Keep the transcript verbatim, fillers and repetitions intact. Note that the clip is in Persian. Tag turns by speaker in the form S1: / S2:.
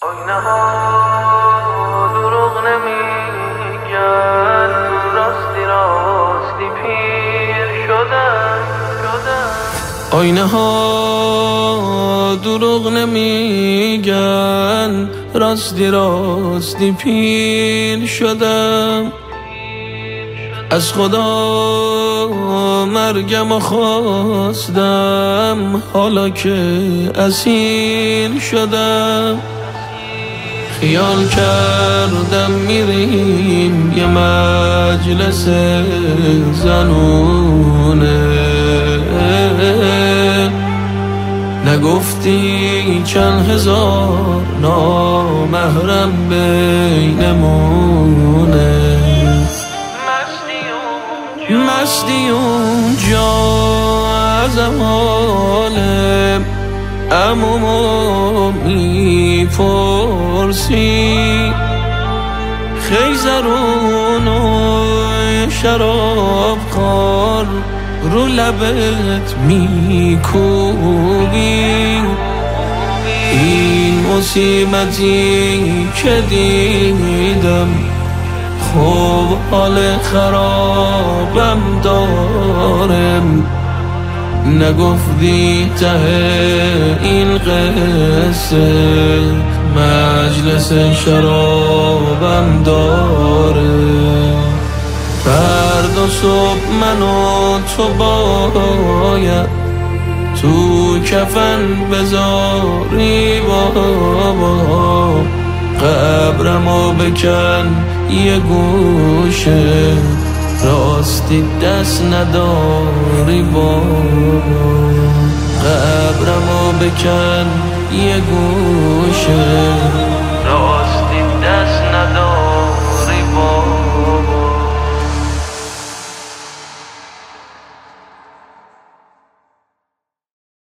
S1: آینه ها دروغ نمیگن، راستی راستی پیر شدن شدن. آینه ها دروغ نمیگن، راستی راستی پیر شدم. از خدا مرگم و خواستم، حالا که اسیر شدم. خیال کردم میریم یه مجلس زنونه، نگفتی چند هزار نامحرم بینمونه. مستی اونجا از اماله عمومو میپرسی، خیزرونو شراب خور رو لبت میکوبی. این مصیبتی که دیدم، خوب حال خرابم دارم. نگفتی ته این قصه مجلس شرابم داره. فردا صبح من و تو باید تو کفن بذاری بابا، قبرمو بکن یه گوشه، راستی دست نداری بابا. قبرمو بکن یه گوشه،